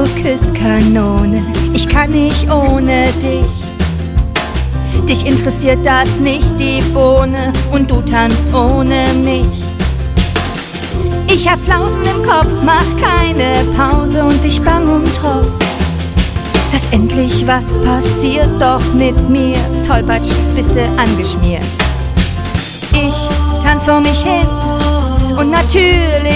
Küsskanone, ich kann nicht ohne dich. Dich interessiert das nicht, die Bohne, und du tanzt ohne mich. Ich hab Flausen im Kopf, mach keine Pause und ich bang und hoff, dass endlich was passiert, doch mit mir, tollpatsch, bist du angeschmiert. Ich tanz vor mich hin und natürlich